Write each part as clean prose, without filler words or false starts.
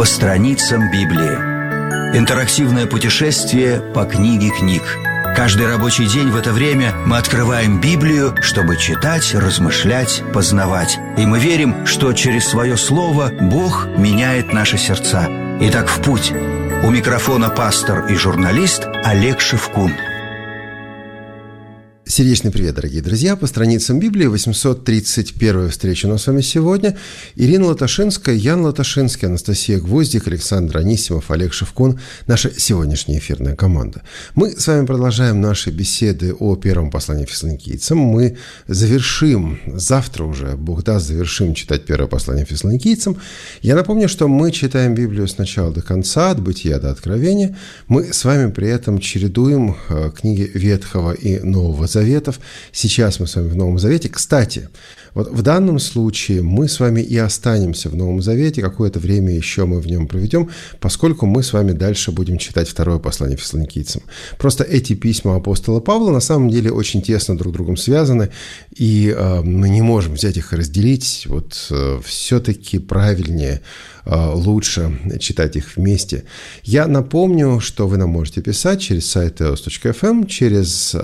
по страницам Библии. Интерактивное путешествие по книге книг. Каждый рабочий день в это время мы открываем Библию, чтобы читать, размышлять, познавать. И мы верим, что через свое слово Бог меняет наши сердца. Итак, в путь. У микрофона пастор и журналист Олег Шевкун. Сердечный привет, дорогие друзья! По страницам Библии 831-я встреча у нас с вами сегодня. Ирина Латашинская, Ян Латашинский, Анастасия Гвоздик, Александр Анисимов, Олег Шевкун – наша сегодняшняя эфирная команда. Мы с вами продолжаем наши беседы о первом послании Фессалоникийцам. Мы завершим, завтра уже, Бог даст, завершим читать первое послание Фессалоникийцам. Я напомню, что мы читаем Библию с начала до конца, от Бытия до Откровения. Мы с вами при этом чередуем книги Ветхого и Нового Заветов. Сейчас мы с вами в Новом Завете. Кстати, вот в данном случае мы с вами и останемся в Новом Завете, какое-то время еще мы в нем проведем, поскольку мы с вами дальше будем читать второе послание Фессалоникийцам. Просто эти письма апостола Павла на самом деле очень тесно друг с другом связаны, и мы не можем взять их и разделить. Вот все-таки правильнее, лучше читать их вместе. Я напомню, что вы нам можете писать через сайт teos.fm, через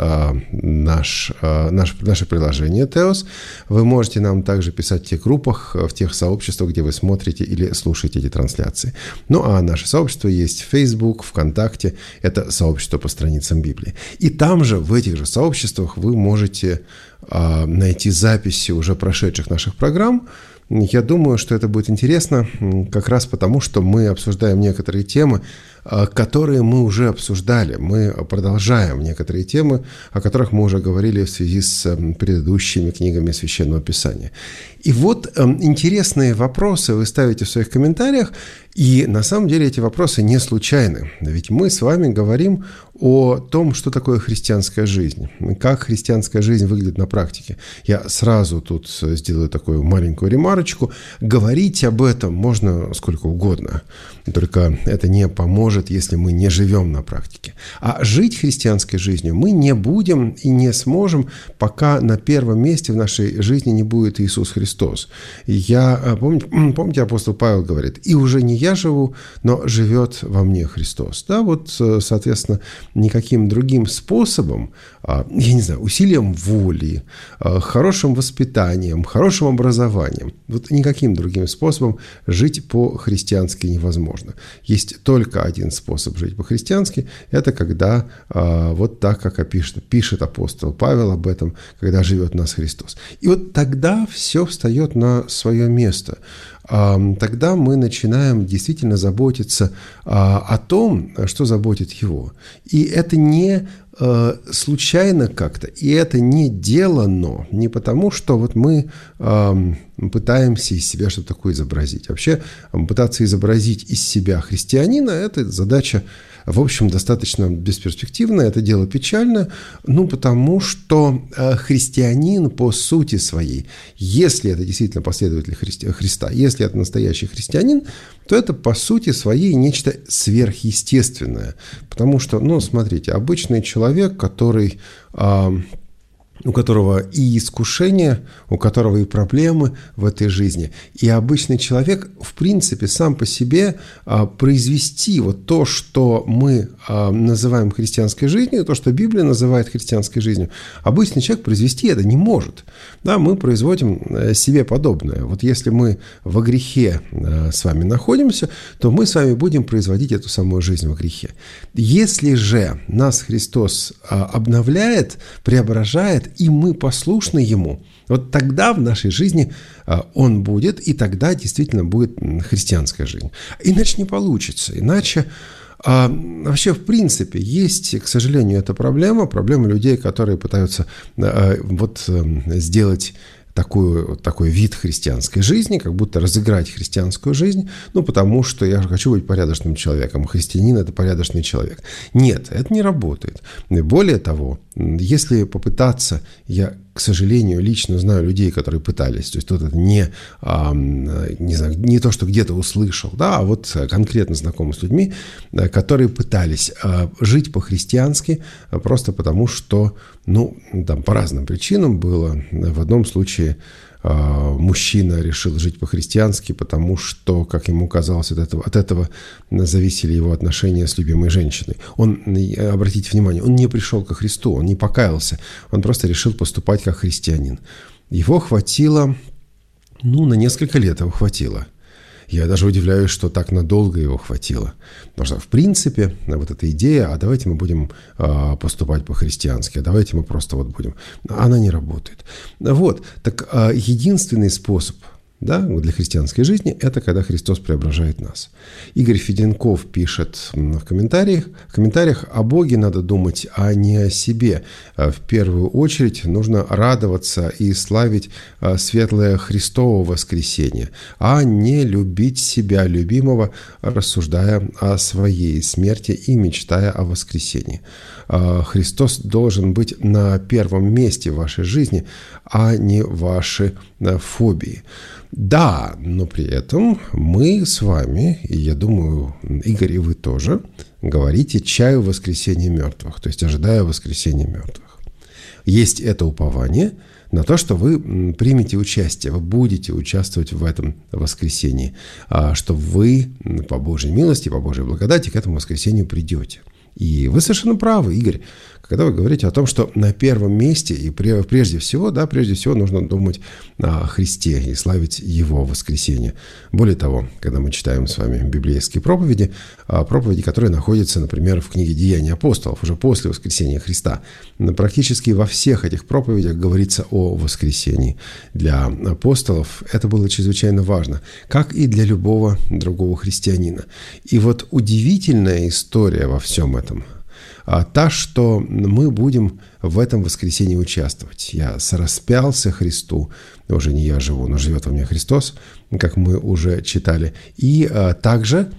наше приложение Teos. Вы можете нам также писать в тех группах, в тех сообществах, где вы смотрите или слушаете эти трансляции. Ну, а наше сообщество есть в Facebook, ВКонтакте. Это сообщество по страницам Библии. И там же, в этих же сообществах, вы можете найти записи уже прошедших наших программ. Я думаю, что это будет интересно как раз потому, что мы обсуждаем некоторые темы, которые мы уже обсуждали. Мы продолжаем некоторые темы, о которых мы уже говорили в связи с предыдущими книгами Священного Писания. И вот интересные вопросы вы ставите в своих комментариях, и на самом деле эти вопросы не случайны. Ведь мы с вами говорим о том, что такое христианская жизнь, как христианская жизнь выглядит на практике. Я сразу тут сделаю такую маленькую ремарочку. Говорить об этом можно сколько угодно, только это не поможет, если мы не живем на практике. А жить христианской жизнью мы не будем и не сможем, пока на первом месте в нашей жизни не будет Иисус Христос. Помните, апостол Павел говорит: «И уже не я живу, но живет во мне Христос». Да, вот, соответственно, никаким другим способом, усилием воли, хорошим воспитанием, хорошим образованием, вот никаким другим способом жить по-христиански невозможно. Есть только один способ жить по-христиански, это когда вот так, как пишет апостол Павел об этом, когда живет в нас Христос. И вот тогда все встает на свое место. Тогда мы начинаем действительно заботиться о том, что заботит его. И это не случайно как-то, и это не делано не потому, что вот мы пытаемся из себя что-то такое изобразить. Вообще пытаться изобразить из себя христианина – это задача, в общем, достаточно бесперспективная, это дело печальное, потому что христианин по сути своей, если это действительно последователь Христа, если это настоящий христианин, то это по сути своей нечто сверхъестественное. Потому что, смотрите, обычный человек, у которого и искушения, у которого и проблемы в этой жизни. И обычный человек, в принципе, сам по себе произвести вот то, что мы называем христианской жизнью, то, что Библия называет христианской жизнью, обычный человек произвести это не может. Да, мы производим себе подобное. Вот если мы во грехе с вами находимся, то мы с вами будем производить эту самую жизнь во грехе. Если же нас Христос обновляет, преображает, и мы послушны Ему, вот тогда в нашей жизни Он будет, и тогда действительно будет христианская жизнь. Иначе не получится, иначе вообще, в принципе, есть, к сожалению, эта проблема людей, которые пытаются сделать такой вид христианской жизни, как будто разыграть христианскую жизнь, потому что я хочу быть порядочным человеком, христианин – это порядочный человек. Нет, это не работает. Более того, если попытаться, я, к сожалению, лично знаю людей, которые пытались, то есть тут это не то, что где-то услышал, да, а вот конкретно знакомы с людьми, которые пытались жить по-христиански просто потому, что, там по разным причинам было. В одном случае мужчина решил жить по-христиански, потому что, как ему казалось, от этого зависели его отношения с любимой женщиной. Он, обратите внимание, он не пришел ко Христу, он не покаялся, он просто решил поступать как христианин. Его хватило, на несколько лет его хватило. Я даже удивляюсь, что так надолго его хватило. Потому что, в принципе, вот эта идея, а давайте мы будем поступать по-христиански, а давайте мы просто будем... Она не работает. Так единственный способ, для христианской жизни – это когда Христос преображает нас. Игорь Феденков пишет в комментариях: о Боге надо думать, а не о себе. В первую очередь нужно радоваться и славить светлое Христово воскресение, а не любить себя любимого, рассуждая о своей смерти и мечтая о воскресении. Христос должен быть на первом месте в вашей жизни, а не ваши фобии. Да, но при этом мы с вами, и я думаю, Игорь, и вы тоже, говорите «чаю воскресения мертвых», то есть ожидая воскресения мертвых. Есть это упование на то, что вы примете участие, вы будете участвовать в этом воскресении, что вы по Божьей милости, по Божьей благодати к этому воскресению придете. И вы совершенно правы, Игорь, когда вы говорите о том, что на первом месте и прежде всего нужно думать о Христе и славить Его воскресение. Более того, когда мы читаем с вами библейские проповеди, которые находятся, например, в книге «Деяния апостолов», уже после воскресения Христа, практически во всех этих проповедях говорится о воскресении. Для апостолов это было чрезвычайно важно, как и для любого другого христианина. И удивительная история во всем этом – та, что мы будем в этом воскресении участвовать. Я сораспялся Христу, уже не я живу, но живет во мне Христос, как мы уже читали, и также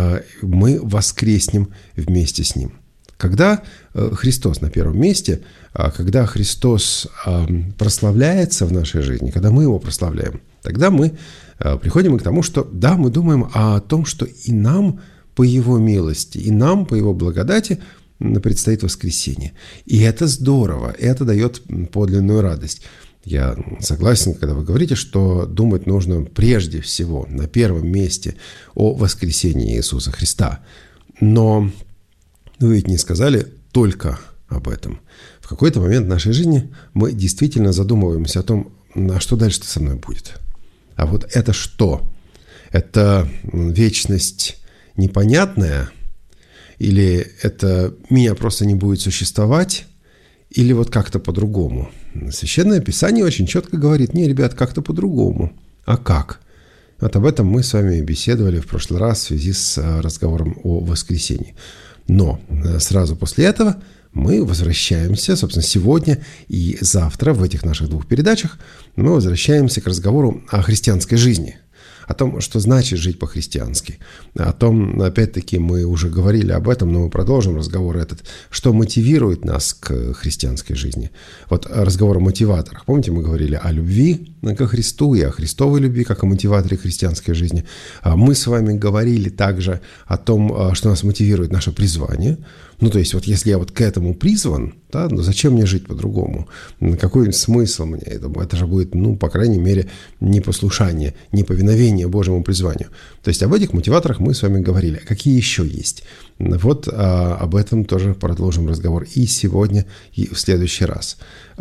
мы воскреснем вместе с Ним. Когда Христос на первом месте, когда Христос прославляется в нашей жизни, когда мы Его прославляем, тогда мы приходим к тому, что мы думаем о том, что и нам по Его милости, и нам по Его благодати предстоит воскресение. И это здорово, это дает подлинную радость. Я согласен, когда вы говорите, что думать нужно прежде всего, на первом месте, о воскресении Иисуса Христа. Но вы ведь не сказали только об этом. В какой-то момент нашей жизни мы действительно задумываемся о том, а что дальше-то со мной будет. А это что? Это вечность непонятная? Или это меня просто не будет существовать, или как-то по-другому. Священное Писание очень четко говорит: не, ребят, как-то по-другому. А как? Об этом мы с вами беседовали в прошлый раз в связи с разговором о воскресении. Но сразу после этого мы возвращаемся, собственно, сегодня и завтра в этих наших двух передачах мы возвращаемся к разговору о христианской жизни. О том, что значит жить по-христиански. О том, опять-таки, мы уже говорили об этом, но мы продолжим разговор этот, что мотивирует нас к христианской жизни. Разговор о мотиваторах. Помните, мы говорили о любви ко Христу и о Христовой любви, как о мотиваторе христианской жизни. Мы с вами говорили также о том, что нас мотивирует наше призвание. То есть, если я к этому призван, зачем мне жить по-другому? Какой смысл мне? Это же будет, по крайней мере, непослушание, неповиновение Божьему призванию. То есть, об этих мотиваторах мы с вами говорили. Какие еще есть? Об этом тоже продолжим разговор и сегодня, и в следующий раз.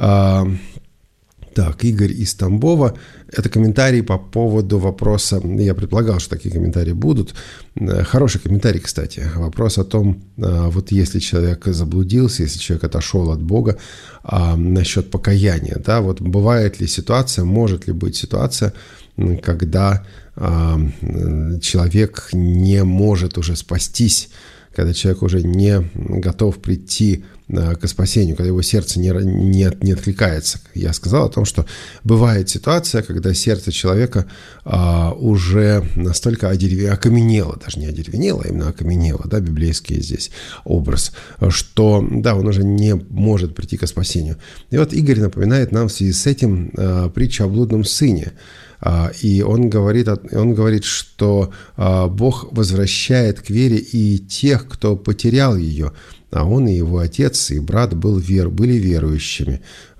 Так, Игорь из Тамбова. Это комментарий по поводу вопроса. Я предполагал, что такие комментарии будут. Хороший комментарий, кстати. Вопрос о том, если человек заблудился, если человек отошел от Бога, насчет покаяния. Бывает ли ситуация, может ли быть ситуация, когда человек не может уже спастись, когда человек уже не готов прийти к спасению, когда его сердце не откликается. Я сказал о том, что бывает ситуация, когда сердце человека уже настолько окаменело, даже не одеревенело, а именно окаменело, библейский здесь образ, что, он уже не может прийти к спасению. И Игорь напоминает нам в связи с этим притчу о блудном сыне. И он говорит, что Бог возвращает к вере и тех, кто потерял ее, а он и его отец, и брат были верующими.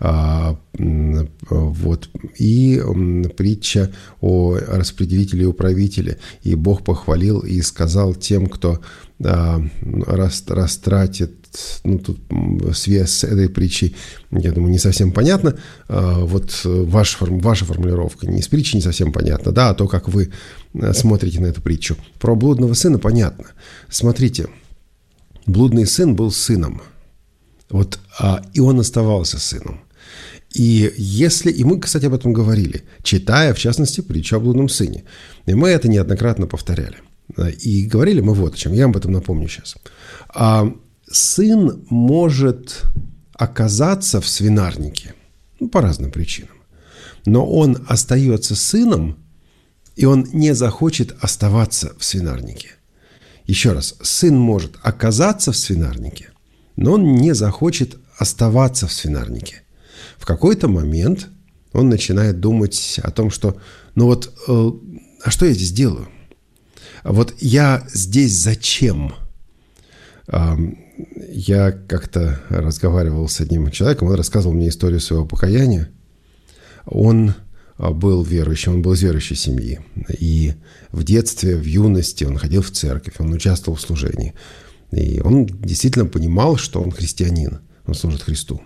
Вот. И притча о распределителе и управителе. И Бог похвалил и сказал тем, кто растратит, тут связь с этой притчей, я думаю, не совсем понятно. Вот ваша формулировка не из притчи не совсем понятна, да, а то, как вы смотрите на эту притчу. Про блудного сына понятно. Смотрите, блудный сын был сыном, вот, и он оставался сыном. И мы, кстати, об этом говорили, читая, в частности, притчу о блудном сыне. И мы это неоднократно повторяли. И говорили мы вот о чем, я об этом напомню сейчас. Сын может оказаться в свинарнике по разным причинам, но он остается сыном, и он не захочет оставаться в свинарнике. Еще раз, сын может оказаться в свинарнике, но он не захочет оставаться в свинарнике. В какой-то момент он начинает думать о том, что а что я здесь делаю? Вот я здесь зачем? Я как-то разговаривал с одним человеком, он рассказывал мне историю своего покаяния. Он был верующим, он был из верующей семьи. И в детстве, в юности он ходил в церковь, он участвовал в служении. И он действительно понимал, что он христианин, он служит Христу.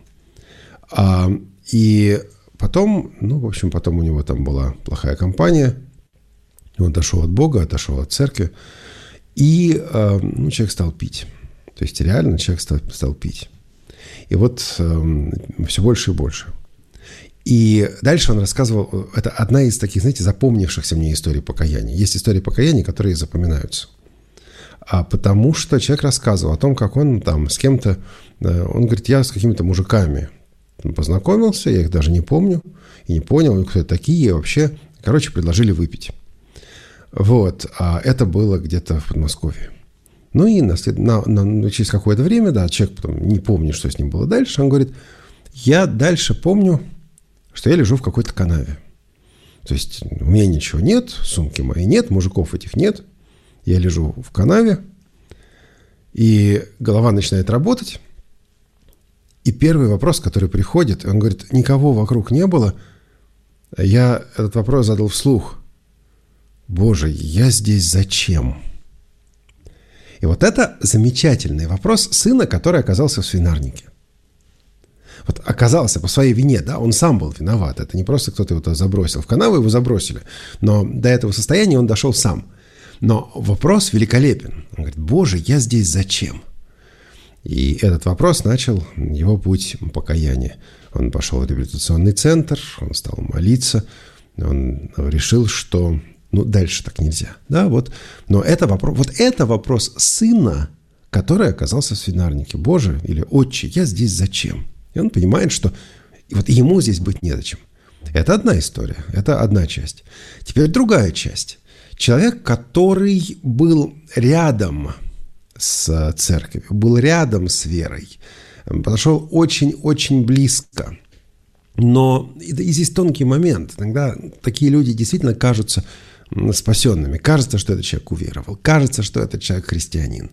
И потом, потом у него там была плохая компания, он отошел от Бога, отошел от церкви, и человек стал пить. То есть реально человек стал пить. И вот все больше и больше. И дальше он рассказывал, это одна из таких, знаете, запомнившихся мне историй покаяния. Есть истории покаяния, которые запоминаются. Потому что человек рассказывал о том, как он там с кем-то, он говорит, я с какими-то мужиками познакомился, я их даже не помню, и не понял, кто это такие, и вообще, предложили выпить. Вот, это было где-то в Подмосковье. И через какое-то время, человек потом не помнит, что с ним было дальше, он говорит, я дальше помню, что я лежу в какой-то канаве. То есть у меня ничего нет, сумки моей нет, мужиков этих нет. Я лежу в канаве, и голова начинает работать. И первый вопрос, который приходит, он говорит, никого вокруг не было. Я этот вопрос задал вслух. Боже, я здесь зачем? И вот это замечательный вопрос сына, который оказался в свинарнике. Вот оказался по своей вине, да, он сам был виноват. Это не просто кто-то его забросил в канаву, его забросили. Но до этого состояния он дошел сам. Но вопрос великолепен. Он говорит, Боже, я здесь зачем? И этот вопрос начал его путь покаяния. Он пошел в реабилитационный центр, он стал молиться, он решил, что дальше так нельзя. Да, вот. Но это вопрос сына, который оказался в свинарнике. Боже или Отче, я здесь зачем? И он понимает, что ему здесь быть незачем. Это одна история, это одна часть. Теперь другая часть. Человек, который был рядом с церковью, был рядом с верой, подошел очень-очень близко. Но и здесь тонкий момент. Иногда такие люди действительно кажутся спасенными. Кажется, что этот человек уверовал. Кажется, что этот человек христианин.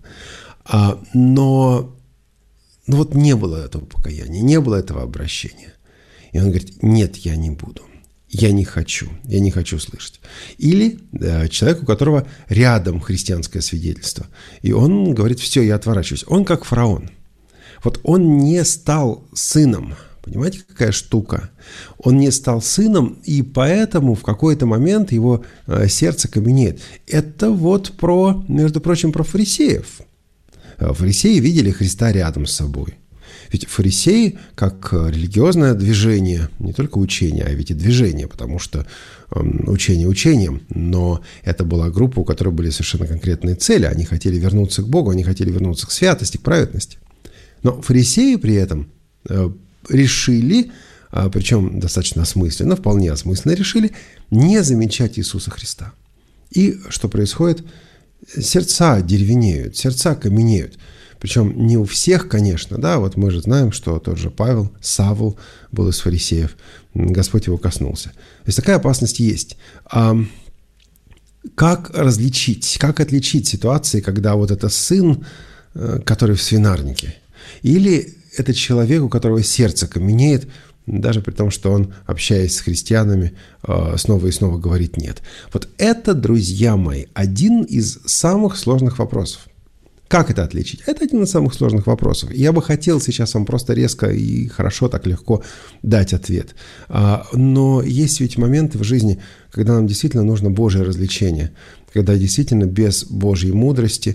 Но не было этого покаяния, не было этого обращения. И он говорит, нет, я не буду. Я не хочу слышать. Или человек, у которого рядом христианское свидетельство. И он говорит, все, я отворачиваюсь. Он как фараон. Вот он не стал сыном. Понимаете, какая штука? Он не стал сыном, и поэтому в какой-то момент его сердце каменеет. Это между прочим, про фарисеев. Фарисеи видели Христа рядом с собой. Ведь фарисеи, как религиозное движение, не только учение, а ведь и движение, потому что учение учением, но это была группа, у которой были совершенно конкретные цели. Они хотели вернуться к Богу, они хотели вернуться к святости, к праведности. Но фарисеи при этом решили, причем достаточно осмысленно, вполне осмысленно решили, не замечать Иисуса Христа. И что происходит? Сердца деревенеют, сердца каменеют. Причем не у всех, конечно, да, вот мы же знаем, что тот же Павел, Савл был из фарисеев, Господь его коснулся. То есть такая опасность есть. Как отличить ситуации, когда вот это сын, который в свинарнике, Или это человек, у которого сердце каменеет, даже при том, что он, общаясь с христианами, снова и снова говорит «нет». Вот это, друзья мои, один из самых сложных вопросов. Как это отличить? Это один из самых сложных вопросов. Я бы хотел сейчас вам просто резко и хорошо, так легко дать ответ. Но есть ведь моменты в жизни, когда нам действительно нужно Божье развлечение, когда действительно без Божьей мудрости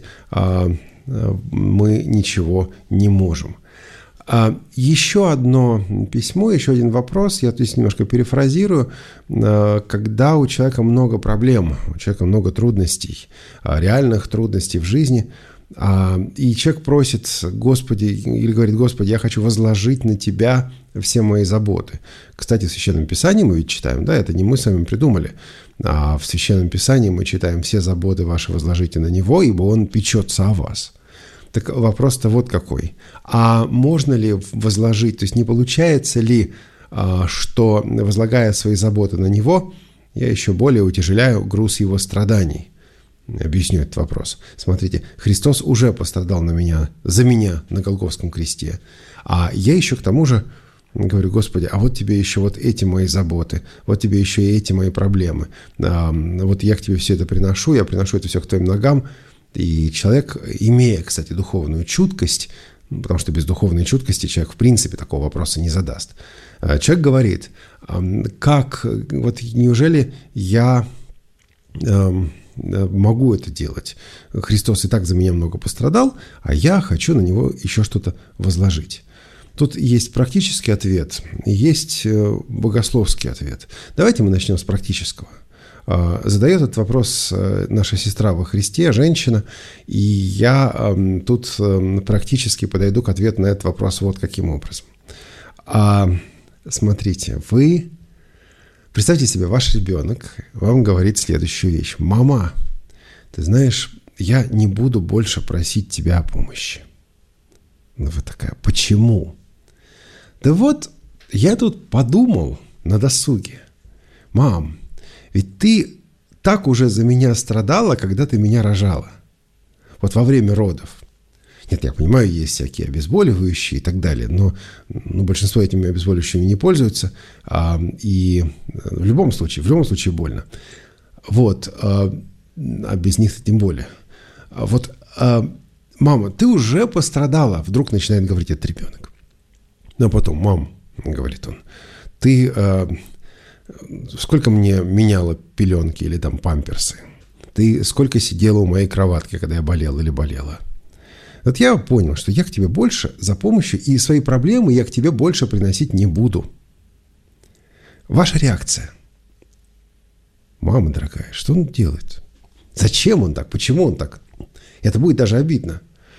мы ничего не можем. Еще одно письмо, еще один вопрос, я здесь немножко перефразирую. Когда у человека много проблем, у человека много трудностей, реальных трудностей в жизни, и человек просит Господи, или говорит: Господи, я хочу возложить на Тебя все мои заботы. Кстати, в Священном Писании мы ведь читаем, да, это не мы с вами придумали, а в Священном Писании мы читаем: все заботы ваши возложите на Него, ибо Он печется о вас. Так вопрос-то вот какой. А можно ли возложить, то есть не получается ли, что, возлагая свои заботы на Него, я еще более утяжеляю груз Его страданий? Объясню этот вопрос. Смотрите, Христос уже пострадал за меня на Голгофском кресте. А я еще к тому же говорю: Господи, а вот тебе еще вот эти мои заботы, вот тебе еще и эти мои проблемы. Вот я к тебе все это приношу, я приношу это все к твоим ногам. И человек, имея, кстати, духовную чуткость, потому что без духовной чуткости человек в принципе такого вопроса не задаст, человек говорит: как, вот неужели я могу это делать? Христос и так за меня много пострадал, а я хочу на Него еще что-то возложить. Тут есть практический ответ, есть богословский ответ. Давайте мы начнем с практического. Задает этот вопрос наша сестра во Христе, женщина, и я тут практически подойду к ответу на этот вопрос вот каким образом. Смотрите, представьте себе, ваш ребенок вам говорит следующую вещь: «Мама, ты знаешь, я не буду больше просить тебя о помощи». Ну, вы такая: «Почему?» Да вот, я тут подумал на досуге. «Мам, ведь ты так уже за меня страдала, когда ты меня рожала. Вот во время родов. Нет, я понимаю, есть всякие обезболивающие и так далее, но большинство этими обезболивающими не пользуются, и в любом случае больно. Вот, а без них тем более. Вот, мама, ты уже пострадала», вдруг начинает говорить этот ребенок. Но потом: «Мам, — говорит он, — ты сколько мне меняла пеленки или там памперсы? Ты сколько сидела у моей кроватки, когда я болел или болела? Вот я понял, что я к тебе больше за помощью, и свои проблемы я к тебе больше приносить не буду». Ваша реакция? Мама дорогая, что он делает? Зачем он так? Почему он так? Это будет даже обидно.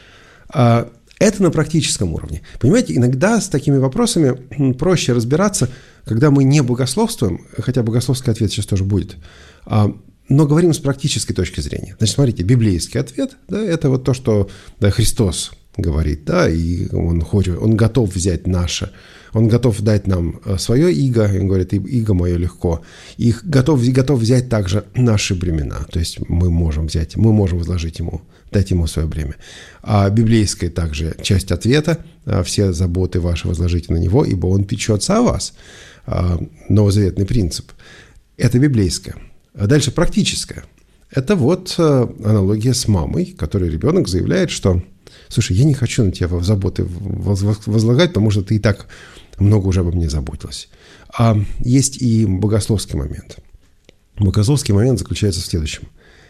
Это на практическом уровне. Понимаете, иногда с такими вопросами проще разбираться, когда мы не богословствуем, хотя богословский ответ сейчас тоже будет, но говорим с практической точки зрения. Значит, смотрите, библейский ответ, да, это вот то, что Христос говорит, да, и он готов взять наше, он готов дать нам свое иго, и он говорит: иго мое легко, и готов взять также наши бремена, то есть мы можем возложить ему, дать ему свое бремя. А библейская также часть ответа: все заботы ваши возложите на него, ибо он печется о вас. Новозаветный принцип. Это библейское. А дальше практическое. Это вот аналогия с мамой, которой ребенок заявляет, что: слушай, я не хочу на тебя заботы возлагать, потому что ты и так много уже обо мне заботилась. А есть и богословский момент. Богословский момент заключается в следующем.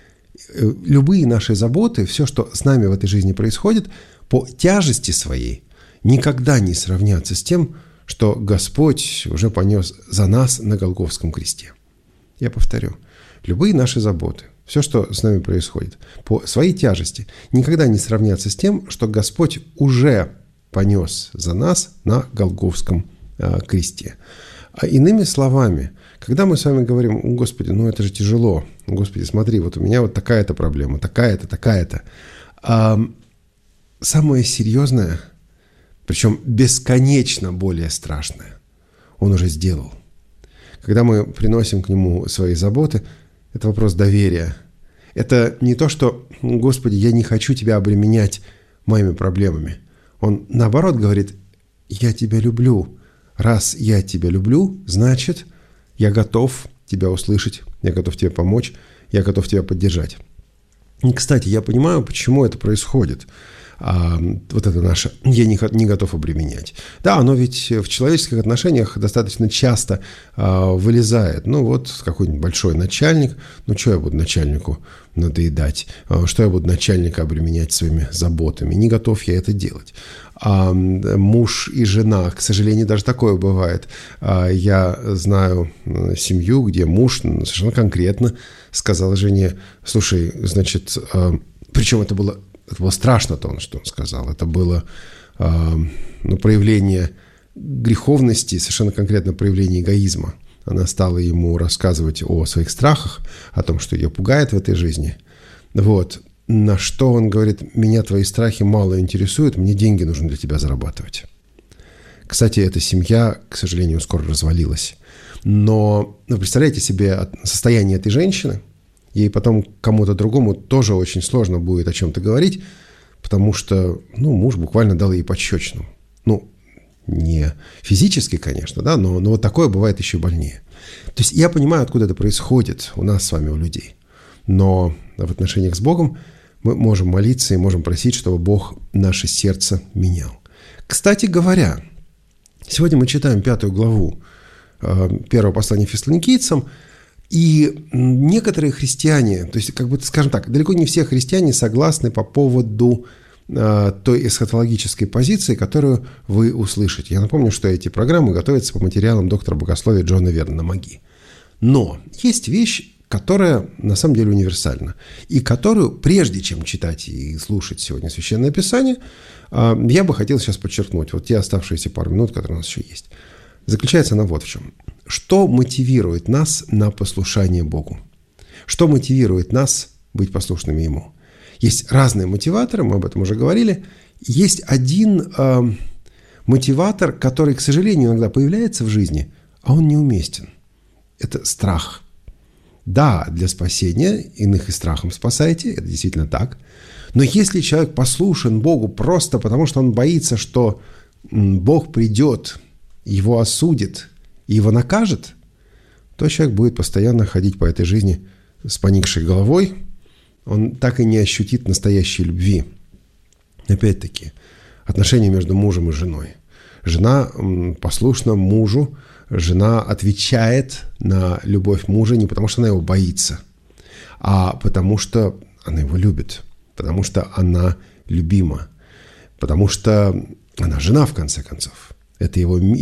Любые наши заботы, все, что с нами в этой жизни происходит, по тяжести своей никогда не сравнятся с тем, что Господь уже понес за нас на Голгофском кресте. Я повторю. Любые наши заботы, все, что с нами происходит, по своей тяжести никогда не сравнятся с тем, что Господь уже понес за нас на Голгофском кресте. Иными словами, когда мы с вами говорим: Господи, это же тяжело, Господи, смотри, вот у меня вот такая-то проблема, такая-то. Самое серьезное, причем бесконечно более страшное, Он уже сделал. Когда мы приносим к Нему свои заботы, это вопрос доверия. Это не то, что: Господи, я не хочу Тебя обременять моими проблемами. Он наоборот говорит: я тебя люблю. Раз я тебя люблю, значит, я готов тебя услышать, я готов тебе помочь, я готов тебя поддержать. И, кстати, я понимаю, почему это происходит. Вот это наше «я не готов обременять». Да, оно ведь в человеческих отношениях достаточно часто вылезает. Ну, вот какой-нибудь большой начальник. Ну, что я буду начальнику надоедать? Что я буду начальника обременять своими заботами? Не готов я это делать. Муж и жена, к сожалению, даже такое бывает. Я знаю семью, где муж совершенно конкретно сказал жене: слушай, значит, причем это было страшно, что он сказал. Это было проявление греховности, совершенно конкретно проявление эгоизма. Она стала ему рассказывать о своих страхах, о том, что ее пугает в этой жизни. Вот. На что он говорит: меня твои страхи мало интересуют, мне деньги нужно для тебя зарабатывать. Кстати, эта семья, к сожалению, скоро развалилась. Но представляете себе состояние этой женщины? Ей потом кому-то другому тоже очень сложно будет о чем-то говорить, потому что, муж буквально дал ей пощечину. Не физически, конечно, да, но вот такое бывает еще больнее. То есть я понимаю, откуда это происходит у нас с вами, у людей. Но в отношениях с Богом мы можем молиться и можем просить, чтобы Бог наше сердце менял. Кстати говоря, сегодня мы читаем 5 главу 1 послания Фессалоникийцам. И некоторые христиане, то есть, скажем так, далеко не все христиане согласны по поводу той эсхатологической позиции, которую вы услышите. Я напомню, что эти программы готовятся по материалам доктора богословия Джона Вернона Маги. Но есть вещь, которая на самом деле универсальна, и которую, прежде чем читать и слушать сегодня Священное Писание, я бы хотел сейчас подчеркнуть, вот те оставшиеся пару минут, которые у нас еще есть. Заключается она вот в чем. Что мотивирует нас на послушание Богу? Что мотивирует нас быть послушными Ему? Есть разные мотиваторы, мы об этом уже говорили. Есть один мотиватор, который, к сожалению, иногда появляется в жизни, а он неуместен. Это страх. Да, для спасения иных и страхом спасаете, это действительно так. Но если человек послушен Богу просто потому, что он боится, что Бог придет, его осудит и его накажет, то человек будет постоянно ходить по этой жизни с поникшей головой, он так и не ощутит настоящей любви. Опять-таки, отношения между мужем и женой. Жена послушна мужу, жена отвечает на любовь мужа не потому, что она его боится, а потому, что она его любит, потому что она любима, потому что она жена, в конце концов. Это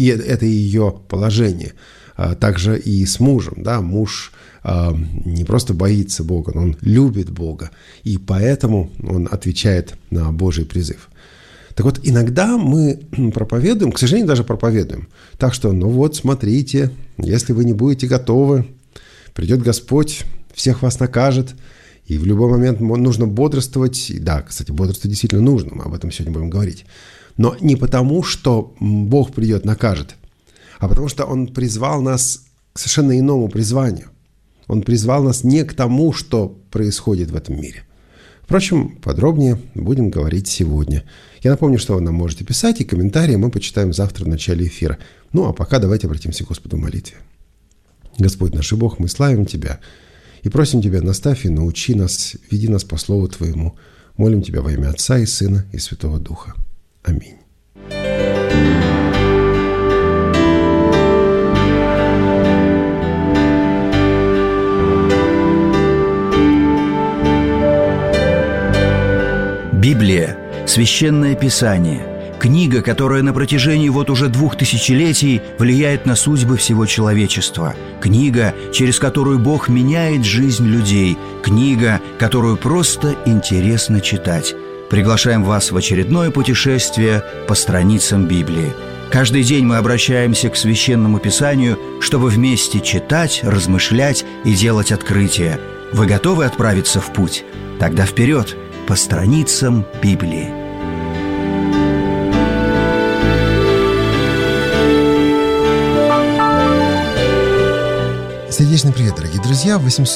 ее положение. Также и с мужем. Да? Муж не просто боится Бога, но он любит Бога. И поэтому он отвечает на Божий призыв. Так вот, иногда мы проповедуем, к сожалению, даже проповедуем. Так что, смотрите, если вы не будете готовы, придет Господь, всех вас накажет, и в любой момент нужно бодрствовать. И да, кстати, бодрствовать действительно нужно, мы об этом сегодня будем говорить. Но не потому, что Бог придет, накажет, а потому что Он призвал нас к совершенно иному призванию. Он призвал нас не к тому, что происходит в этом мире. Впрочем, подробнее будем говорить сегодня. Я напомню, что вы нам можете писать, и комментарии мы почитаем завтра в начале эфира. А пока давайте обратимся к Господу в молитве. Господь наш и Бог, мы славим Тебя и просим Тебя, наставь и научи нас, веди нас по Слову Твоему. Молим Тебя во имя Отца и Сына и Святого Духа. Аминь. Библия – Священное Писание, книга, которая на протяжении уже 2000 летий влияет на судьбы всего человечества, книга, через которую Бог меняет жизнь людей, книга, которую просто интересно читать. Приглашаем вас в очередное путешествие по страницам Библии. Каждый день мы обращаемся к Священному Писанию, чтобы вместе читать, размышлять и делать открытия. Вы готовы отправиться в путь? Тогда вперед, по страницам Библии. Среди Сердечный привет, дорогие друзья!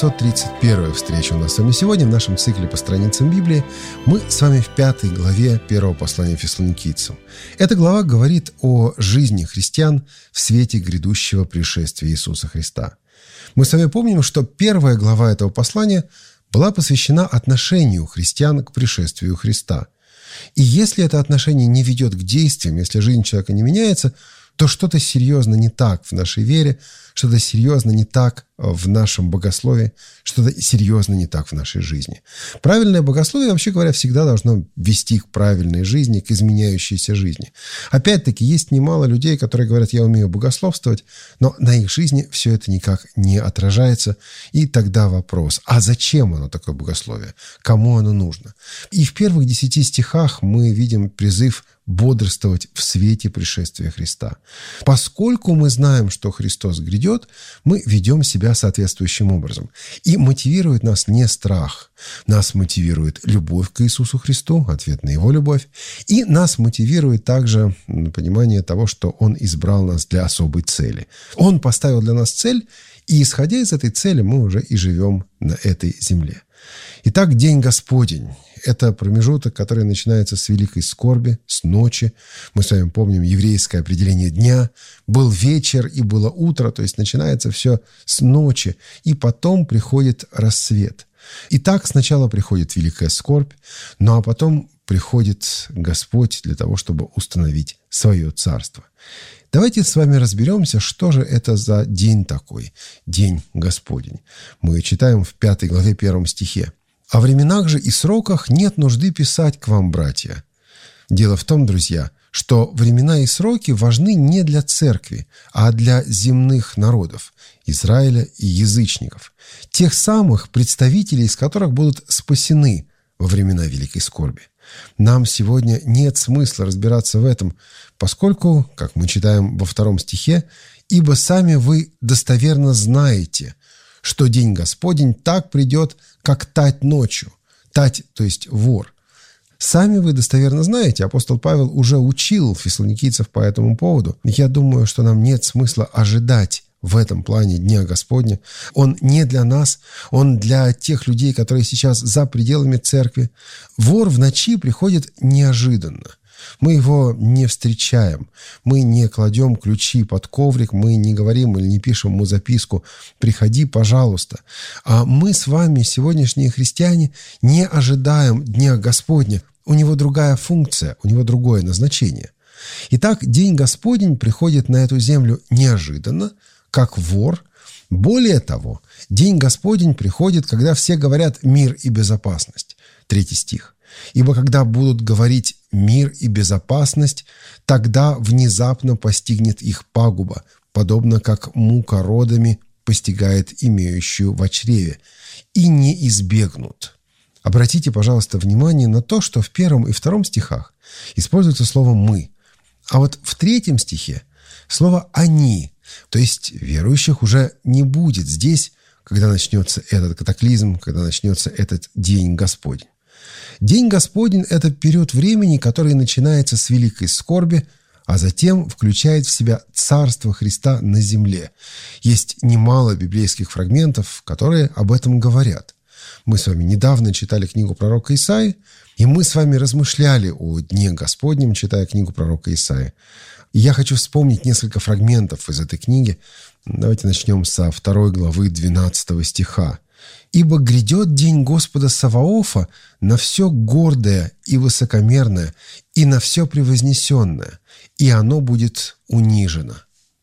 831-я встреча у нас с вами сегодня в нашем цикле по страницам Библии. Мы с вами в 5 главе первого послания Фессалоникийцам. Эта глава говорит о жизни христиан в свете грядущего пришествия Иисуса Христа. Мы с вами помним, что первая глава этого послания была посвящена отношению христиан к пришествию Христа. И если это отношение не ведет к действиям, если жизнь человека не меняется, то что-то серьезно не так в нашей вере, что-то серьезно не так в нашем богословии, что-то серьезно не так в нашей жизни. Правильное богословие, вообще говоря, всегда должно вести к правильной жизни, к изменяющейся жизни. Опять-таки, есть немало людей, которые говорят, я умею богословствовать, но на их жизни все это никак не отражается. И тогда вопрос, а зачем оно такое богословие? Кому оно нужно? И в первых 10 стихах мы видим призыв бодрствовать в свете пришествия Христа. Поскольку мы знаем, что Христос грядет, мы ведем себя соответствующим образом. И мотивирует нас не страх. Нас мотивирует любовь к Иисусу Христу, ответ на Его любовь. И нас мотивирует также понимание того, что Он избрал нас для особой цели. Он поставил для нас цель, и исходя из этой цели мы уже и живем на этой земле. Итак, День Господень – это промежуток, который начинается с великой скорби, с ночи. Мы с вами помним еврейское определение дня. Был вечер и было утро, то есть начинается все с ночи, и потом приходит рассвет. Итак, сначала приходит великая скорбь, ну а потом приходит Господь для того, чтобы установить свое царство. Давайте с вами разберемся, что же это за день такой, День Господень. Мы читаем в 5 главе 1 стихе. «О временах же и сроках нет нужды писать к вам, братья». Дело в том, друзья, что времена и сроки важны не для церкви, а для земных народов, Израиля и язычников, тех самых представителей, из которых будут спасены во времена великой скорби. Нам сегодня нет смысла разбираться в этом, поскольку, как мы читаем во 2 стихе, «Ибо сами вы достоверно знаете, что день Господень так придет, как тать ночью». Тать, то есть вор. Сами вы достоверно знаете, апостол Павел уже учил фессалоникийцев по этому поводу. Я думаю, что нам нет смысла ожидать в этом плане Дня Господня. Он не для нас, он для тех людей, которые сейчас за пределами церкви. Вор в ночи приходит неожиданно. Мы его не встречаем, мы не кладем ключи под коврик, мы не говорим или не пишем ему записку «приходи, пожалуйста». А мы с вами, сегодняшние христиане, не ожидаем Дня Господня. У него другая функция, у него другое назначение. Итак, День Господень приходит на эту землю неожиданно, как вор. Более того, День Господень приходит, когда все говорят «мир и безопасность». 3 стих. «Ибо когда будут говорить мир и безопасность, тогда внезапно постигнет их пагуба, подобно как мука родами постигает имеющую в чреве, и не избегнут». Обратите, пожалуйста, внимание на то, что в 1 и 2 стихах используется слово «мы», а вот в 3 стихе слово «они», то есть верующих уже не будет здесь, когда начнется этот катаклизм, когда начнется этот День Господень. День Господень – это период времени, который начинается с великой скорби, а затем включает в себя Царство Христа на земле. Есть немало библейских фрагментов, которые об этом говорят. Мы с вами недавно читали книгу пророка Исаии, и мы с вами размышляли о Дне Господнем, читая книгу пророка Исаии. И я хочу вспомнить несколько фрагментов из этой книги. Давайте начнем со 2 главы 12 стиха. «Ибо грядет день Господа Саваофа на все гордое и высокомерное, и на все превознесенное, и оно будет унижено».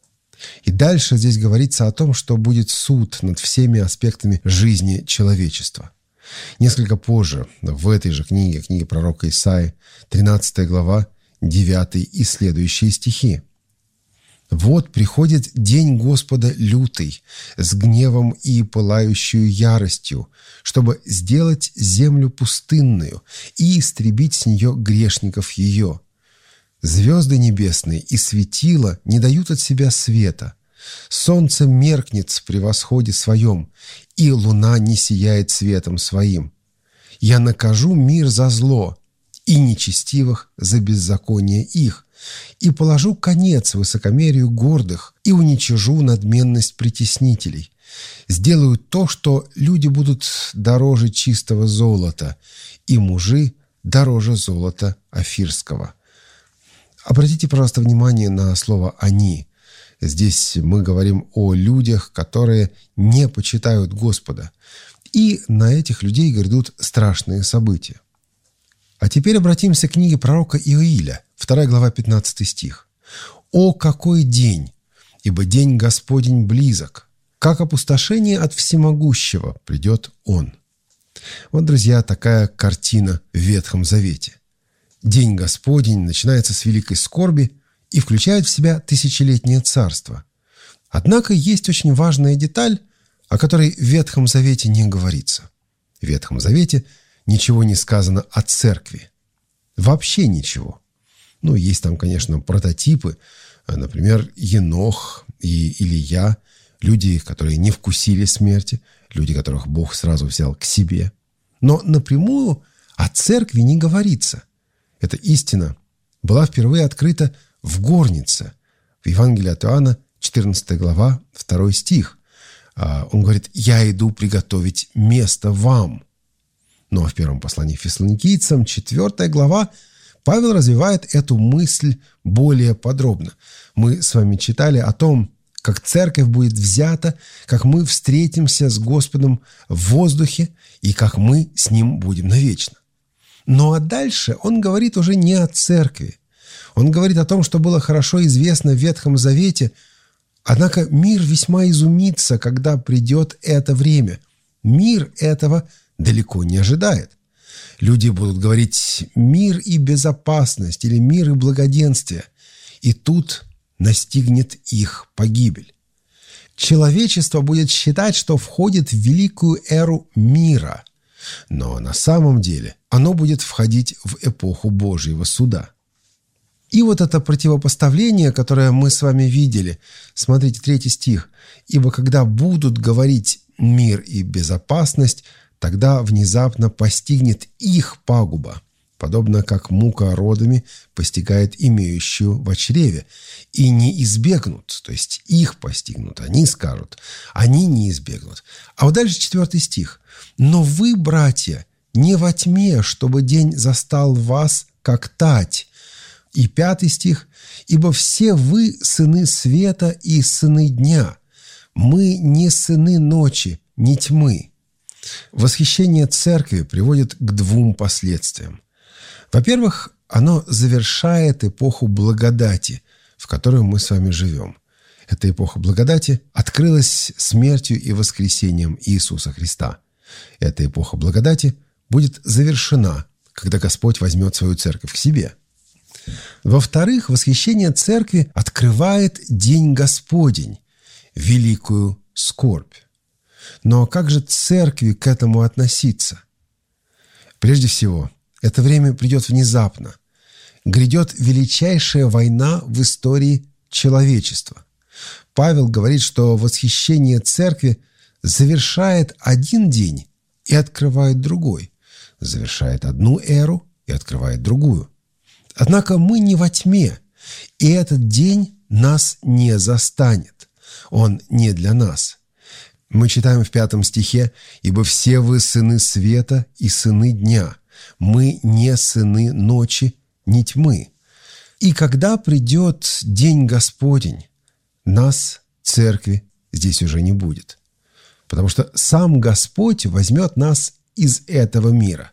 И дальше здесь говорится о том, что будет суд над всеми аспектами жизни человечества. Несколько позже, в этой же книге, книге пророка Исаии, 13 глава, 9 и следующие стихи. «Вот приходит день Господа лютый, с гневом и пылающую яростью, чтобы сделать землю пустынную и истребить с нее грешников ее. Звезды небесные и светила не дают от себя света. Солнце меркнет при восходе своем, и луна не сияет светом своим. Я накажу мир за зло, и нечестивых за беззаконие их, и положу конец высокомерию гордых, и уничижу надменность притеснителей. Сделаю то, что люди будут дороже чистого золота, и мужи дороже золота офирского». Обратите, пожалуйста, внимание на слово «они». Здесь мы говорим о людях, которые не почитают Господа. И на этих людей грядут страшные события. А теперь обратимся к книге пророка Иоиля, 2 глава, 15 стих. «О, какой день! Ибо день Господень близок, как опустошение от всемогущего придет Он». Вот, друзья, такая картина в Ветхом Завете. День Господень начинается с великой скорби и включает в себя тысячелетнее царство. Однако есть очень важная деталь, о которой в Ветхом Завете не говорится. В Ветхом Завете ничего не сказано о церкви. Вообще ничего. Ну, есть там, конечно, прототипы, например, Енох и Илия, люди, которые не вкусили смерти, люди, которых Бог сразу взял к себе. Но напрямую о церкви не говорится. Эта истина была впервые открыта в горнице, в Евангелии от Иоанна, 14 глава, 2 стих. Он говорит: «Я иду приготовить место вам». Но в первом послании к Фессалоникийцам, 4 глава, Павел развивает эту мысль более подробно. Мы с вами читали о том, как церковь будет взята, как мы встретимся с Господом в воздухе и как мы с Ним будем навечно. Ну а дальше он говорит уже не о церкви. Он говорит о том, что было хорошо известно в Ветхом Завете, однако мир весьма изумится, когда придет это время. Мир этого далеко не ожидает. Люди будут говорить «мир и безопасность» или «мир и благоденствие», и тут настигнет их погибель. Человечество будет считать, что входит в великую эру мира, но на самом деле оно будет входить в эпоху Божьего суда. И вот это противопоставление, которое мы с вами видели, смотрите, 3 стих. «Ибо когда будут говорить мир и безопасность, тогда внезапно постигнет их пагуба, подобно как мука родами постигает имеющую в чреве, и не избегнут», то есть их постигнут, они скажут, они не избегнут. А вот дальше 4 стих. «Но вы, братья, не во тьме, чтобы день застал вас, как тать». И 5 стих. «Ибо все вы сыны света и сыны дня. Мы не сыны ночи, не тьмы». Восхищение церкви приводит к 2 последствиям. Во-первых, оно завершает эпоху благодати, в которой мы с вами живем. Эта эпоха благодати открылась смертью и воскресением Иисуса Христа. Эта эпоха благодати будет завершена, когда Господь возьмет свою церковь к себе. Во-вторых, восхищение церкви открывает День Господень, великую скорбь. Но как же церкви к этому относиться? Прежде всего, это время придет внезапно. Грядет величайшая война в истории человечества. Павел говорит, что восхищение церкви завершает один день и открывает другой, завершает одну эру и открывает другую. Однако мы не во тьме, и этот день нас не застанет. Он не для нас. Мы читаем в 5 стихе: «Ибо все вы сыны света и сыны дня. Мы не сыны ночи, не тьмы». И когда придет День Господень, нас, церкви, здесь уже не будет. Потому что сам Господь возьмет нас из этого мира.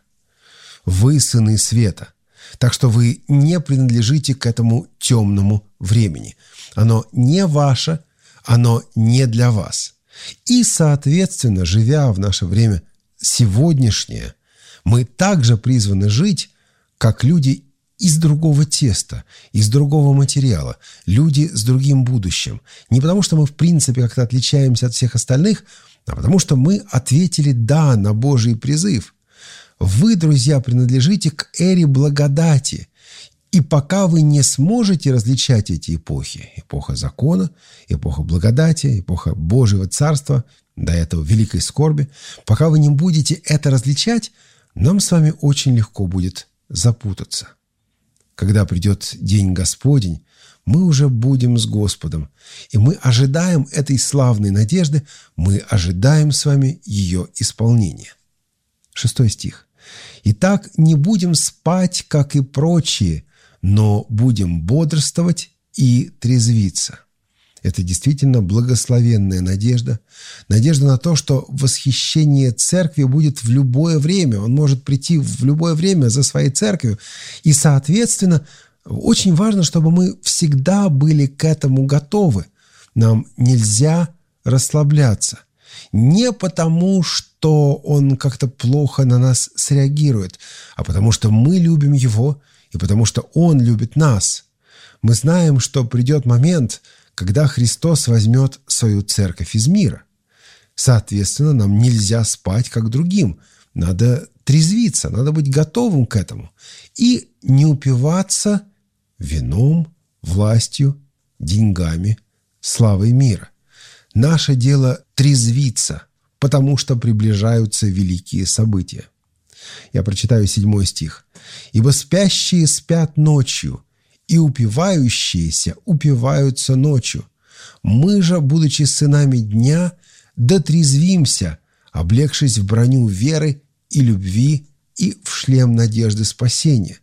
Вы сыны света. Так что вы не принадлежите к этому темному времени. Оно не ваше, оно не для вас. И, соответственно, живя в наше время сегодняшнее, мы также призваны жить, как люди из другого теста, из другого материала, люди с другим будущим. Не потому, что мы в принципе как-то отличаемся от всех остальных, а потому что мы ответили «да» на Божий призыв. Вы, друзья, принадлежите к эре благодати. И пока вы не сможете различать эти эпохи, эпоха закона, эпоха благодати, эпоха Божьего Царства, до этого великой скорби, пока вы не будете это различать, нам с вами очень легко будет запутаться. Когда придет день Господень, мы уже будем с Господом, и мы ожидаем этой славной надежды, мы ожидаем с вами ее исполнения. 6 стих. «Итак, не будем спать, как и прочие, но будем бодрствовать и трезвиться». Это действительно благословенная надежда. Надежда на то, что восхищение церкви будет в любое время. Он может прийти в любое время за своей церковью. И, соответственно, очень важно, чтобы мы всегда были к этому готовы. Нам нельзя расслабляться. Не потому, что он как-то плохо на нас среагирует, а потому что мы любим его и потому что он любит нас. Мы знаем, что придет момент, когда Христос возьмет свою церковь из мира. Соответственно, нам нельзя спать, как другим. Надо трезвиться, надо быть готовым к этому. И не упиваться вином, властью, деньгами, славой мира. Наше дело трезвиться, потому что приближаются великие события. Я прочитаю 7 стих. «Ибо спящие спят ночью, и упивающиеся упиваются ночью. Мы же, будучи сынами дня, дотрезвимся, облегшись в броню веры и любви и в шлем надежды спасения».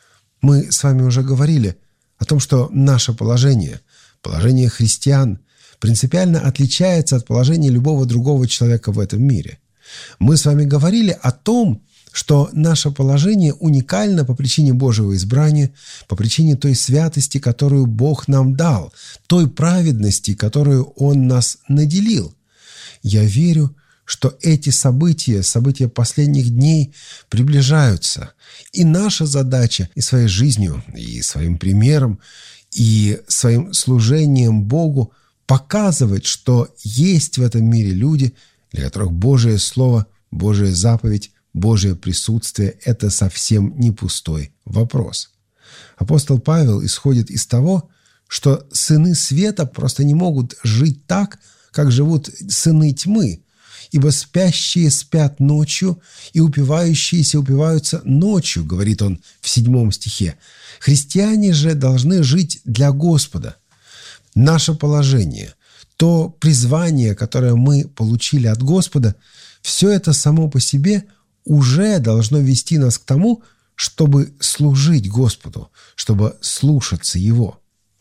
Мы с вами уже говорили о том, что наше положение, положение христиан, принципиально отличается от положения любого другого человека в этом мире. Мы с вами говорили о том, что наше положение уникально по причине Божьего избрания, по причине той святости, которую Бог нам дал, той праведности, которую Он нас наделил. Я верю, что эти события последних дней приближаются. И наша задача и своей жизнью, и своим примером, и своим служением Богу показывать, что есть в этом мире люди, для которых Божие Слово, Божья заповедь, Божье присутствие – это совсем не пустой вопрос. Апостол Павел исходит из того, что сыны света просто не могут жить так, как живут сыны тьмы, ибо спящие спят ночью, и упивающиеся упиваются ночью, говорит он в 7 стихе. Христиане же должны жить для Господа. Наше положение, то призвание, которое мы получили от Господа, все это само по себе уже должно вести нас к тому, чтобы служить Господу, чтобы слушаться Его.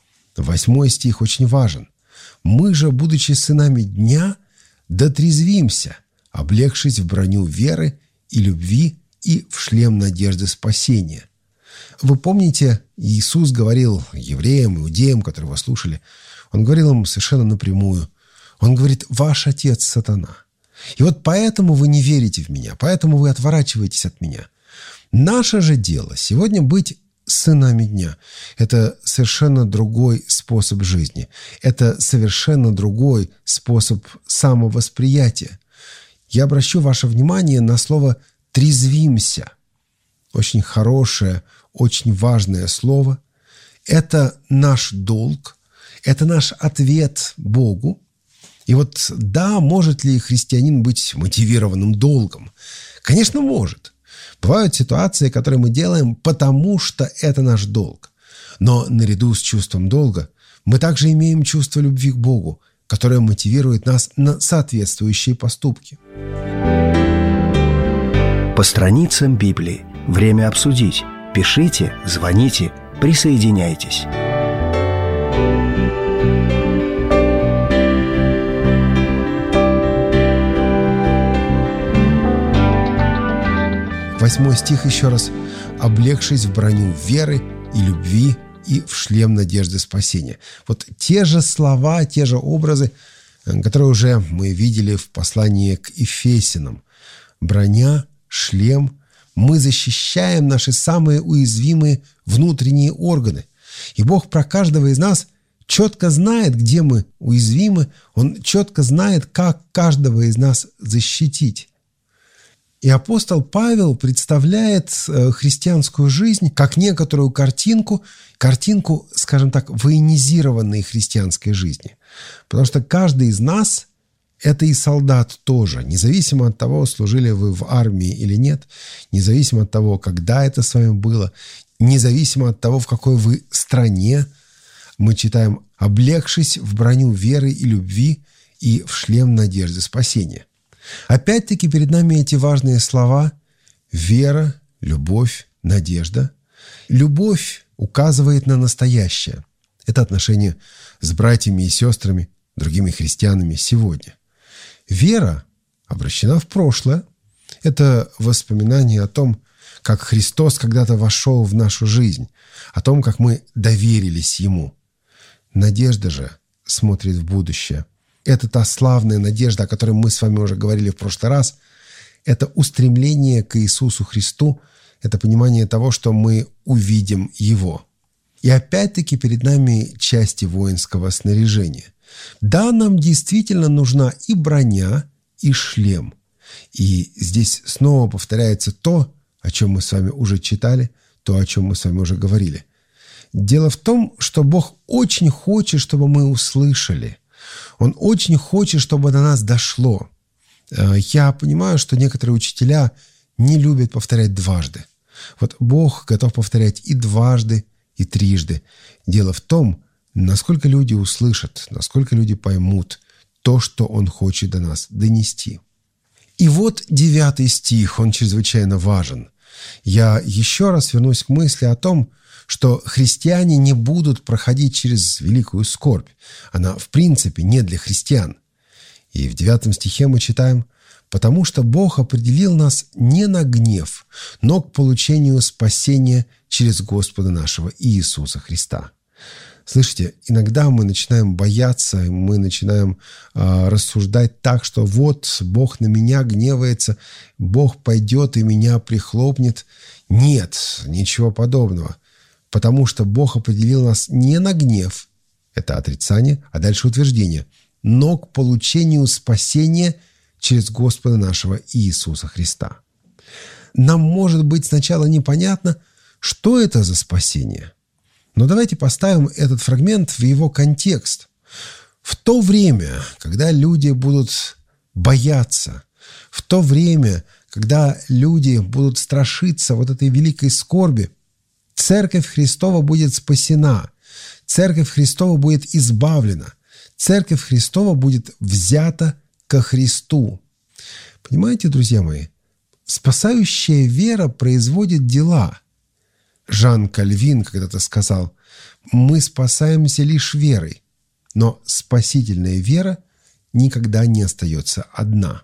8 стих очень важен. «Мы же, будучи сынами дня, дотрезвимся, облегшись в броню веры и любви и в шлем надежды спасения». Вы помните, Иисус говорил евреям, иудеям, которые его слушали, Он говорил им совершенно напрямую. Он говорит: «Ваш отец сатана». И вот поэтому вы не верите в меня, поэтому вы отворачиваетесь от меня. Наше же дело сегодня быть сынами дня. Это совершенно другой способ жизни. Это совершенно другой способ самовосприятия. Я обращу ваше внимание на слово «трезвимся». Очень хорошее, очень важное слово. Это наш долг, это наш ответ Богу. И вот да, может ли христианин быть мотивированным долгом? Конечно, может. Бывают ситуации, которые мы делаем, потому что это наш долг. Но наряду с чувством долга мы также имеем чувство любви к Богу, которое мотивирует нас на соответствующие поступки. По страницам Библии. Время обсудить. Пишите, звоните, присоединяйтесь. Восьмой стих еще раз. «Облегшись в броню веры и любви и в шлем надежды спасения». Вот те же слова, те же образы, которые уже мы видели в послании к Ефесянам. Броня, шлем. Мы защищаем наши самые уязвимые внутренние органы. И Бог про каждого из нас четко знает, где мы уязвимы. Он четко знает, как каждого из нас защитить. И апостол Павел представляет христианскую жизнь как некоторую картинку, скажем так, военизированной христианской жизни. Потому что каждый из нас – Это и солдат тоже. Независимо от того, служили вы в армии или нет, независимо от того, когда это с вами было, независимо от того, в какой вы стране, мы читаем: «облегшись в броню веры и любви и в шлем надежды спасения». Опять-таки перед нами эти важные слова: вера, любовь, надежда. Любовь указывает на настоящее. Это отношение с братьями и сестрами, другими христианами сегодня. Вера обращена в прошлое. Это воспоминание о том, как Христос когда-то вошел в нашу жизнь, о том, как мы доверились Ему. Надежда же смотрит в будущее. Это та славная надежда, о которой мы с вами уже говорили в прошлый раз. Это устремление к Иисусу Христу, это понимание того, что мы увидим Его. И опять-таки перед нами части воинского снаряжения. Да, нам действительно нужна и броня, и шлем. И здесь снова повторяется то, о чем мы с вами уже читали, то, о чем мы с вами уже говорили. Дело в том, что Бог очень хочет, чтобы мы услышали. Он очень хочет, чтобы до нас дошло. Я понимаю, что некоторые учителя не любят повторять дважды. Вот Бог готов повторять и дважды, и трижды. Дело в том, насколько люди услышат, насколько люди поймут то, что Он хочет до нас донести. И вот 9 стих, он чрезвычайно важен. Я еще раз вернусь к мысли о том, что христиане не будут проходить через великую скорбь. Она, в принципе, не для христиан. И в 9 стихе мы читаем: «Потому что Бог определил нас не на гнев, но к получению спасения через Господа нашего Иисуса Христа». Слышите, иногда мы начинаем бояться, мы начинаем рассуждать так, что вот Бог на меня гневается, Бог пойдет и меня прихлопнет. Нет, ничего подобного. Потому что Бог определил нас не на гнев, это отрицание, а дальше утверждение, но к получению спасения через Господа нашего Иисуса Христа. Нам может быть сначала непонятно, что это за спасение. Но давайте поставим этот фрагмент в его контекст. В то время, когда люди будут бояться, в то время, когда люди будут страшиться вот этой великой скорби, Церковь Христова будет спасена, Церковь Христова будет избавлена, Церковь Христова будет взята ко Христу. Понимаете, друзья мои, спасающая вера производит дела. Жан Кальвин когда-то сказал: «Мы спасаемся лишь верой, но спасительная вера никогда не остается одна».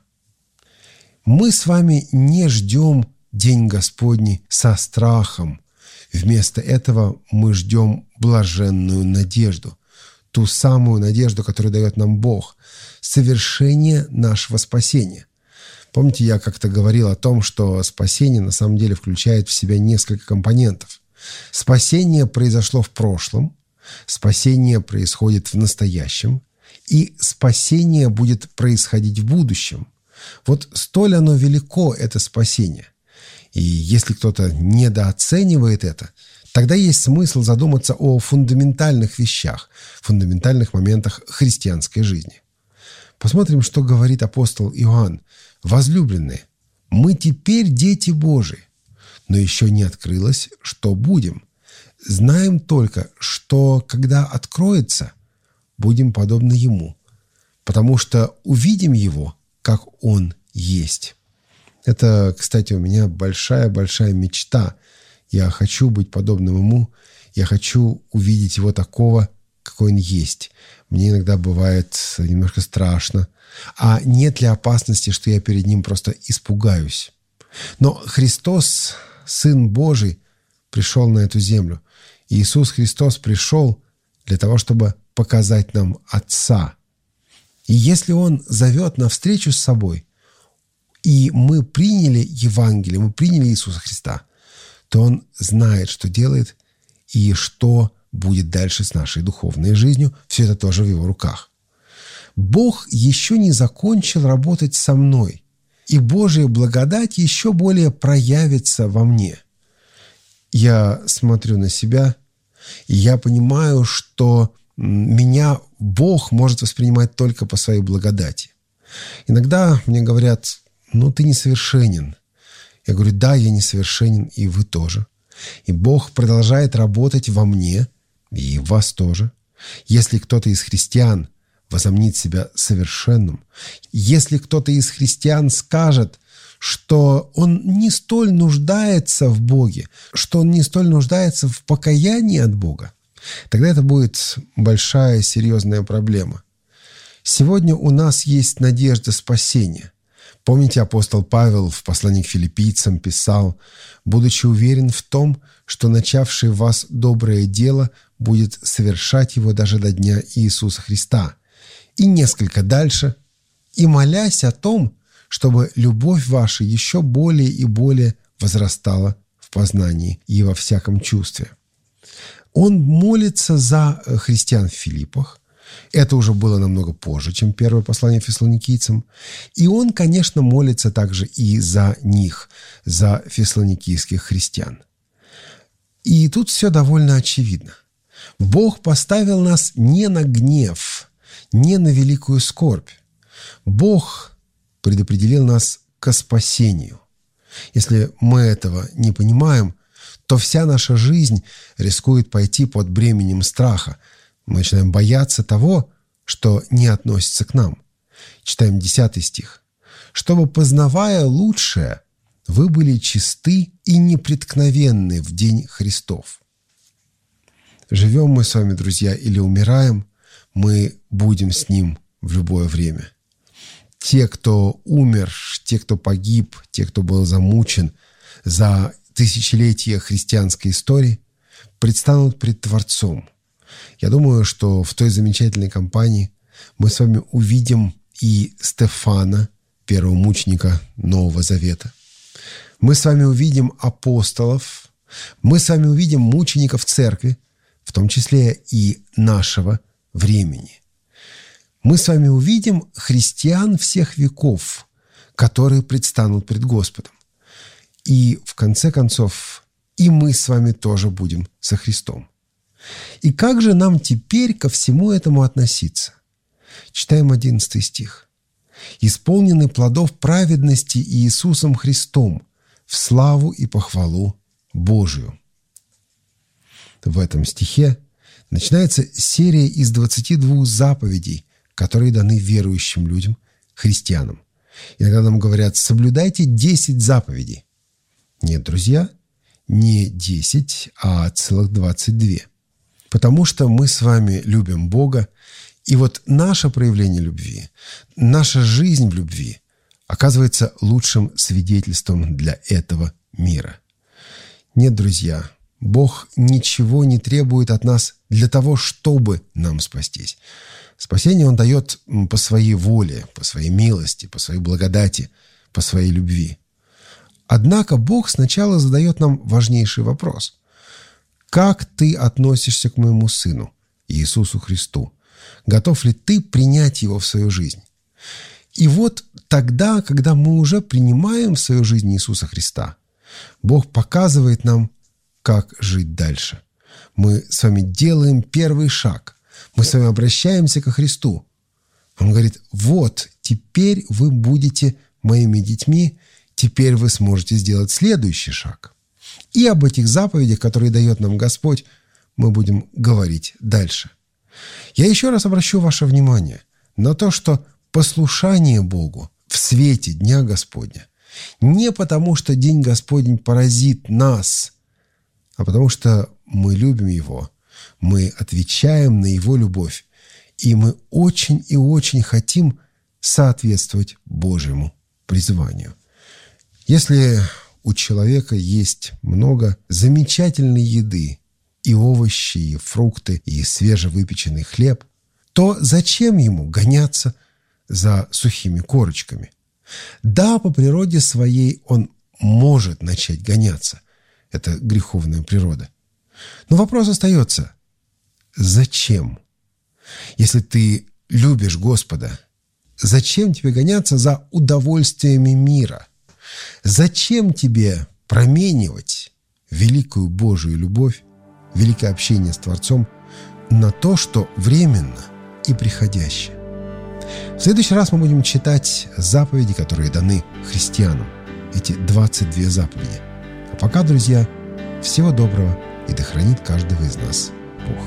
Мы с вами не ждем День Господний со страхом. Вместо этого мы ждем блаженную надежду, ту самую надежду, которую дает нам Бог, совершение нашего спасения. Помните, я как-то говорил о том, что спасение на самом деле включает в себя несколько компонентов. Спасение произошло в прошлом, спасение происходит в настоящем, и спасение будет происходить в будущем. Вот столь оно велико, это спасение. И если кто-то недооценивает это, тогда есть смысл задуматься о фундаментальных вещах, фундаментальных моментах христианской жизни. Посмотрим, что говорит апостол Иоанн. «Возлюбленные, мы теперь дети Божии, но еще не открылось, что будем. Знаем только, что, когда откроется, будем подобны Ему, потому что увидим Его, как Он есть». Это, кстати, у меня большая-большая мечта. Я хочу быть подобным Ему, я хочу увидеть Его такого, какой Он есть. Мне иногда бывает немножко страшно. А нет ли опасности, что я перед Ним просто испугаюсь? Но Христос, Сын Божий, пришел на эту землю. Иисус Христос пришел для того, чтобы показать нам Отца. И если Он зовет на встречу с собой, и мы приняли Евангелие, мы приняли Иисуса Христа, то Он знает, что делает и что будет дальше с нашей духовной жизнью. Все это тоже в Его руках. Бог еще не закончил работать со мной, и Божья благодать еще более проявится во мне. Я смотрю на себя, и я понимаю, что меня Бог может воспринимать только по своей благодати. Иногда мне говорят: ты несовершенен. Я говорю: да, я несовершенен, и вы тоже. И Бог продолжает работать во мне, и в вас тоже. Если кто-то из христиан возомнит себя совершенным, если кто-то из христиан скажет, что он не столь нуждается в Боге, что он не столь нуждается в покаянии от Бога, тогда это будет большая, серьезная проблема. Сегодня у нас есть надежда спасения. Помните, апостол Павел в послании к филиппийцам писал: «Будучи уверен в том, что начавший в вас доброе дело будет совершать его даже до дня Иисуса Христа». И несколько дальше: «И молясь о том, чтобы любовь ваша еще более и более возрастала в познании и во всяком чувстве». Он молится за христиан в Филиппах. Это уже было намного позже, чем первое послание фессалоникийцам. И он, конечно, молится также и за них, за фессалоникийских христиан. И тут все довольно очевидно. Бог поставил нас не на гнев, не на великую скорбь. Бог предопределил нас ко спасению. Если мы этого не понимаем, то вся наша жизнь рискует пойти под бременем страха. Мы начинаем бояться того, что не относится к нам. Читаем 10 стих. «Чтобы, познавая лучшее, вы были чисты и непреткновенны в день Христов». Живем мы с вами, друзья, или умираем, мы будем с Ним в любое время. Те, кто умер, те, кто погиб, те, кто был замучен за тысячелетия христианской истории, предстанут пред Творцом. Я думаю, что в той замечательной компании мы с вами увидим и Стефана, первого мученика Нового Завета. Мы с вами увидим апостолов, мы с вами увидим мучеников церкви, в том числе и нашего времени. Мы с вами увидим христиан всех веков, которые предстанут пред Господом. И в конце концов, и мы с вами тоже будем со Христом. И как же нам теперь ко всему этому относиться? Читаем 11 стих. «Исполнены плодов праведности Иисусом Христом в славу и похвалу Божию». В этом стихе начинается серия из 22 заповедей, которые даны верующим людям, христианам. Иногда нам говорят: соблюдайте 10 заповедей. Нет, друзья, не 10, а целых 22. Потому что мы с вами любим Бога, и вот наше проявление любви, наша жизнь в любви оказывается лучшим свидетельством для этого мира. Нет, друзья, Бог ничего не требует от нас для того, чтобы нам спастись. Спасение Он дает по своей воле, по своей милости, по своей благодати, по своей любви. Однако Бог сначала задает нам важнейший вопрос. Как ты относишься к моему Сыну, Иисусу Христу? Готов ли ты принять Его в свою жизнь? И вот тогда, когда мы уже принимаем в свою жизнь Иисуса Христа, Бог показывает нам, как жить дальше. Мы с вами делаем первый шаг. Мы с вами обращаемся ко Христу. Он говорит: вот, теперь вы будете моими детьми, теперь вы сможете сделать следующий шаг. И об этих заповедях, которые дает нам Господь, мы будем говорить дальше. Я еще раз обращу ваше внимание на то, что послушание Богу в свете Дня Господня не потому, что День Господень поразит нас, а потому что мы любим Его, мы отвечаем на Его любовь, и мы очень и очень хотим соответствовать Божьему призванию. Если у человека есть много замечательной еды, и овощи, и фрукты, и свежевыпеченный хлеб, то зачем ему гоняться за сухими корочками? Да, по природе своей он может начать гоняться. Это греховная природа. Но вопрос остается: зачем? Если ты любишь Господа, зачем тебе гоняться за удовольствиями мира? Зачем тебе променивать великую Божию любовь, великое общение с Творцом на то, что временно и приходящее? В следующий раз мы будем читать заповеди, которые даны христианам. Эти 22 заповеди. А пока, друзья, всего доброго, и да хранит каждого из нас Бог.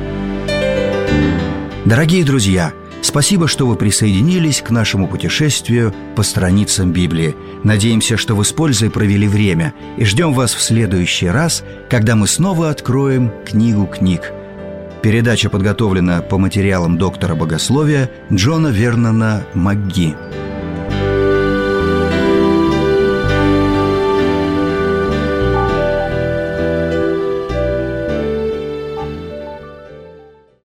Дорогие друзья, спасибо, что вы присоединились к нашему путешествию по страницам Библии. Надеемся, что вы с пользой провели время, и ждем вас в следующий раз, когда мы снова откроем книгу книг. Передача подготовлена по материалам доктора богословия Джона Вернона МакГи.